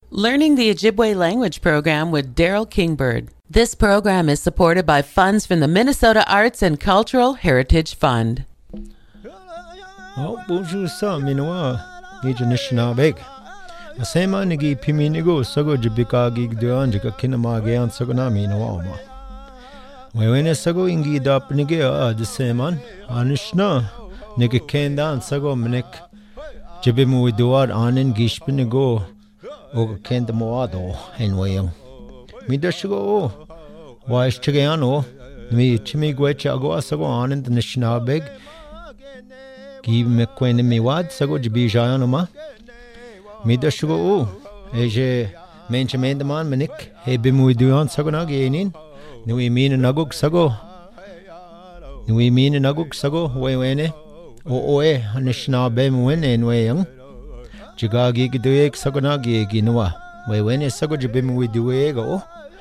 Learning the Ojibwe language program with Daryl Kingbird. This program is supported by funds from the Minnesota Arts and Cultural Heritage Fund. Oh, bonjour, ça, minoa, Nijanishinabeg. Asema nigi piminigo, sago jibika gig duan, jika kinamagian sagona minoama. Wewene sago ingi dap nige the seman, Anishna, nigi kendan sago minik, jibimu duad anin gishpinigo. Og kent moado enwayang midashigo wais chigeano mi chimi gwecha ago asago anand nishnabeg give me kwen mi wad sago jibi jayano ma midashigo eje menchmend man menik he bimu duan sago na genin nui min naguk sago wewene oe nishnabe mwen enwayang Jigagi giduek sagonagi ginua. Wewene sago jibim widuego.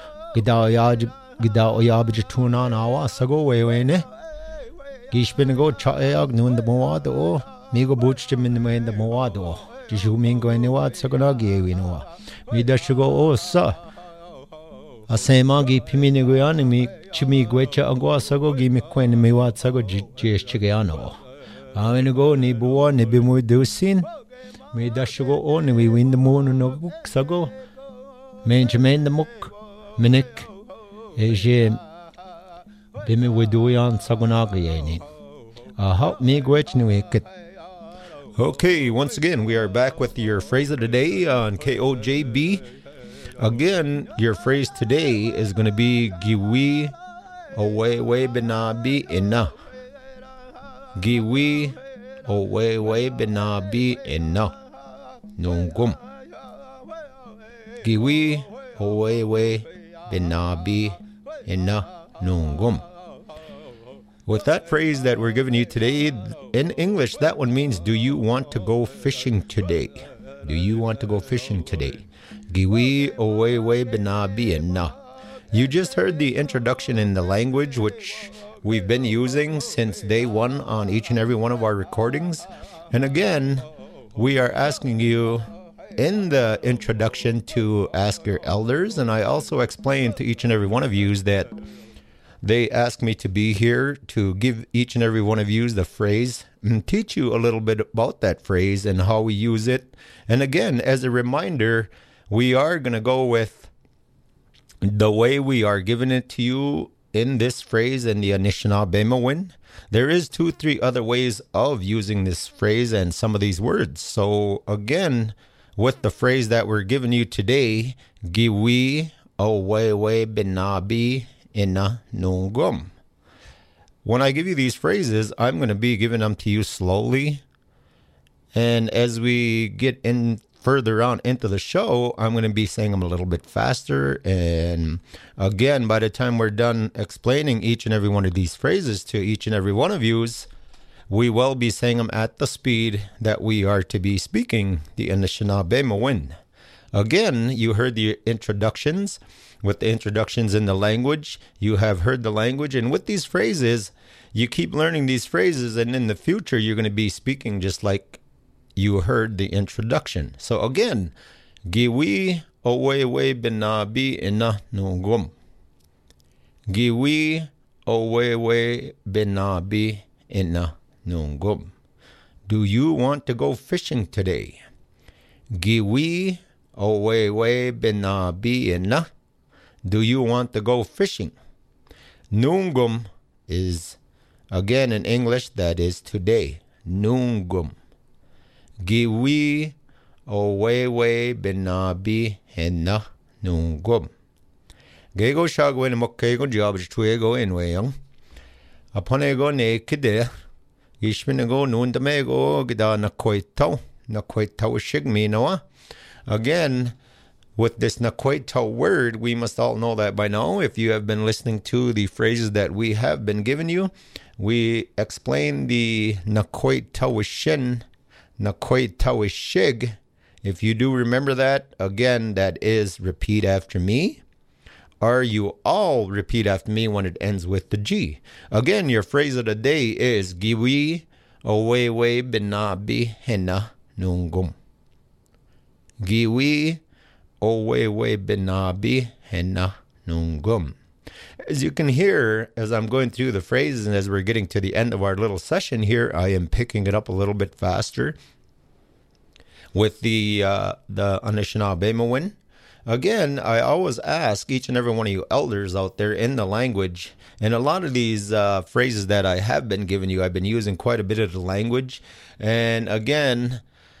Gida oyabjatuna nawa sago wewene. Gishbinigo chaeag nun the moado. Migo butchim in the moado. Jishumingo anywhat sagonagi winua. Midashigo o sa. Asemagi piminiguan mi chimi guecha agua sago gimi quen miwat sago jichigiano. Amenego ni bua ni bimu dusin. Me dashigo on we win the moon no book sago. Menjamin the muk minik eje bimi widuyan sagonagi. Help me gwech new kit. Okay, once again, we are back with your phrase of the day on KOJB. Again, your phrase today is going to be Giwi Owewe Benabi Ina. Giwi Owewe Benabi Ina. Nungum. Giwi Owewe Benabi Ina Nungum. With that phrase that we're giving you today, in English, that one means, do you want to go fishing today? Do you want to go fishing today? Giwi Owewe Benabi Ina. You just heard the introduction in the language, which we've been using since day one on each and every one of our recordings. And again, we are asking you in the introduction to ask your elders. And I also explained to each and every one of you that they asked me to be here to give each and every one of you the phrase and teach you a little bit about that phrase and how we use it. And again, as a reminder, we are going to go with the way we are giving it to you in this phrase in the Anishinaabe. There is 2-3 other ways of using this phrase and some of these words. So again, with the phrase that we're giving you today, Giwi Owewe Benabi Ina Nungum. When I give you these phrases, I'm going to be giving them to you slowly. And as we get in further on into the show, I'm going to be saying them a little bit faster. And again, by the time we're done explaining each and every one of these phrases to each and every one of you, we will be saying them at the speed that we are to be speaking the Anishinaabe. Again, you heard the introductions. With the introductions in the language, you have heard the language. And with these phrases, you keep learning these phrases. And in the future, you're going to be speaking just like you heard the introduction. So again, Giwi Owewe Benabi Ina Nungum. Giwi Owewe Benabi Ina Nungum. Do you want to go fishing today? Giwi Owewe Benabi Ina. Do you want to go fishing? Nungum is, again in English, that is today. Nungum. Giwi Owewe Benabi Ina Nungum. Gego shagwen mokkego jabj tuego enwayang. Aponego ne kide. Gishminego nundamego gida nakoitau. Nakoitau shigmi noa. Again, with this Nakwaitau word, we must all know that by now. If you have been listening to the phrases that we have been giving you, we explain the Nakwaitauishin, Nakwaitauishig. If you do remember that, again, that is repeat after me. Or you all repeat after me when it ends with the G. Again, your phrase of the day is Giwi Owewe Benabi Ina Nungum. Giwi owewe binabi henna nungum. As you can hear, as I'm going through the phrases and as we're getting to the end of our little session here, I am picking it up a little bit faster with the Anishinaabemowin. Again, I always ask each and every one of you elders out there in the language, and a lot of these phrases that I have been giving you, I've been using quite a bit of the language. And again,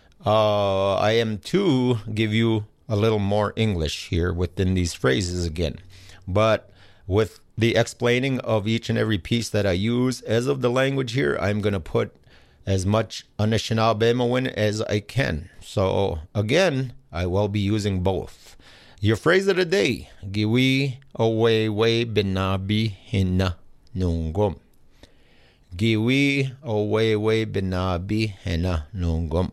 I am to give you a little more English here within these phrases again. But with the explaining of each and every piece that I use as of the language here, I'm going to put as much Anishinaabemowin as I can. So again, I will be using both. Your phrase of the day, Giwi owewe binabi henna nungum. Giwi owewe binabi henna nungum.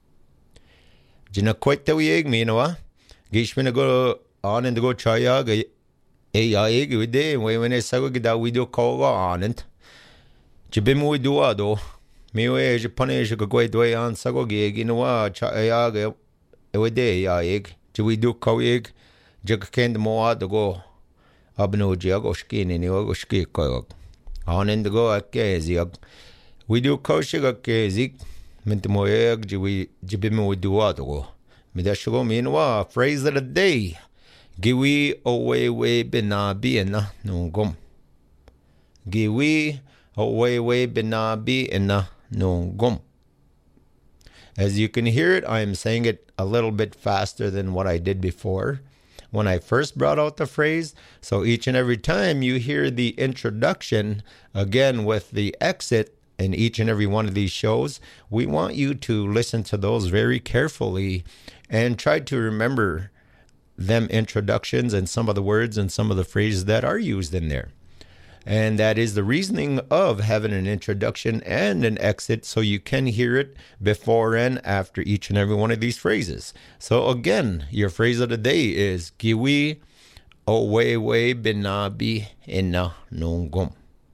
Jina koita wieg minawa. Gishmina go on and go chaya yaeg wide when I saw that we do call on it. Jibimu duado. Miwe Japanish go way on sago gig in a wa chayag wide yaeg. We do koig. Jagkend moa to go abno jagoshkin in yogoshki koyog. On in the go at Kaziag. We do koshig a kazik. Mentimoyeg jibimu duato. Midashogo meanwhile, phrase of the day. Giwi owewe binabi ena nungum. Giwi owewe binabi ena nungum. As you can hear it, I am saying it a little bit faster than what I did before when I first brought out the phrase. So each and every time you hear the introduction, again with the exit in each and every one of these shows, we want you to listen to those very carefully and try to remember them introductions and some of the words and some of the phrases that are used in there. And that is the reasoning of having an introduction and an exit, so you can hear it before and after each and every one of these phrases. So again, your phrase of the day is Giwi owewe binabi ena nungum.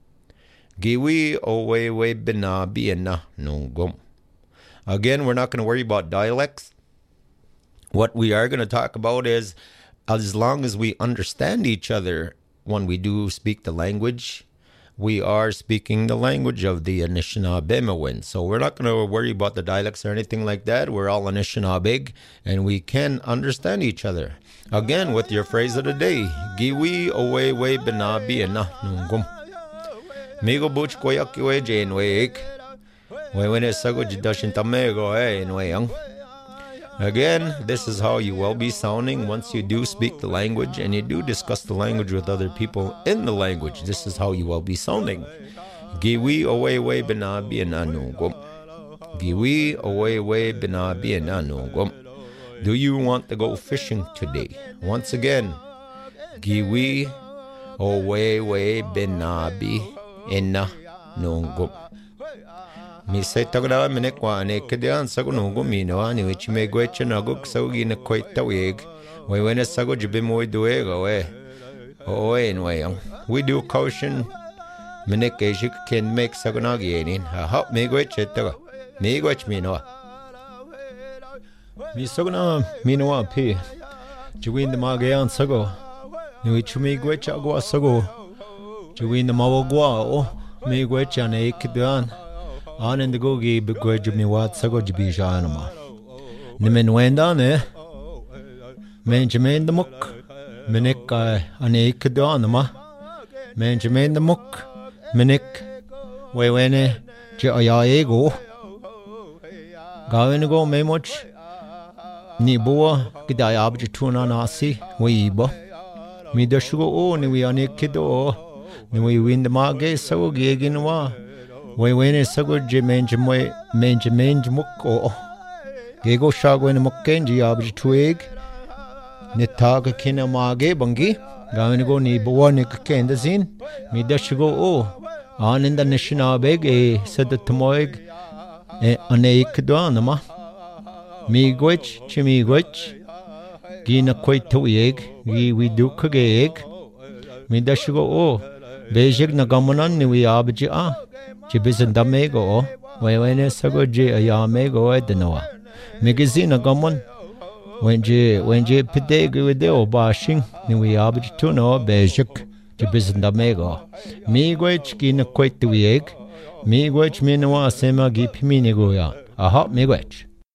Giwi owewe binabi ena nungum. Again, we're not going to worry about dialects. What we are going to talk about is, as long as we understand each other when we do speak the language, we are speaking the language of the Anishinaabemowin. So we're not going to worry about the dialects or anything like that. We're all Anishinaabeg, and we can understand each other. Again, with your phrase of the day, Giwi owewe binabi ena nungum. Migo buch koyakiwe jainweik. Wewene sago jidashin tamego enweyang. Again, this is how you will be sounding once you do speak the language and you do discuss the language with other people in the language. This is how you will be sounding. Giwi owewe binabi ena nungum. Giwi owewe binabi ena nungum. Do you want to go fishing today? Once again, Giwi owewe binabi ena nungum. Mi say tagada minekwa ne kedian sago nungo mino ni which me gwecha naguk saugi na koita wig. We went a sago jibimo duego eh. Oh, anyway, we do caution. Minekashik can make sagonagi in. A hot me gwecha tago. Me gwech mino. Mi sagona minoa p. Juin the Magayan sago. Ni which me gwecha gua sago. Juin the Mawagua oh me gwecha ne kedian. On in the gogi begwedge me wat sago jibisha anima. Nimen wenda ne. Benjamin the muck. Minik ane kadanama. Benjamin the muck. Minik. Wewene jaya ego. Gawin go me much. Nibua gidayabj tuna nasi. Weiba. Mi dashugo o ni we ane kido. Ni we win the mage sago giginwa. We went sago jimenjamwe menjamenjmuko. Gego shago in a mukenji abj twig. Nitaga kina mage bangi. Gawin go ni buwanik kendazin. Mi dashugo o. On in the Anishinaabeg said the Tamoig Aneikdanama. Mi gwich, chimi gwich. Gina quaitoig, gi we do kageg. Mi dashugo o. Bejig nagamanan ni we abji a. Jibizan damego, wewene sago je ayamego edenoa. Migazina gammon. when je pedego with the obashing, ni we abit to no bejik, to bisan da mego. Me gwech gin quite the week, me gwech minwa sema gip minigo ya, a hot me gwech.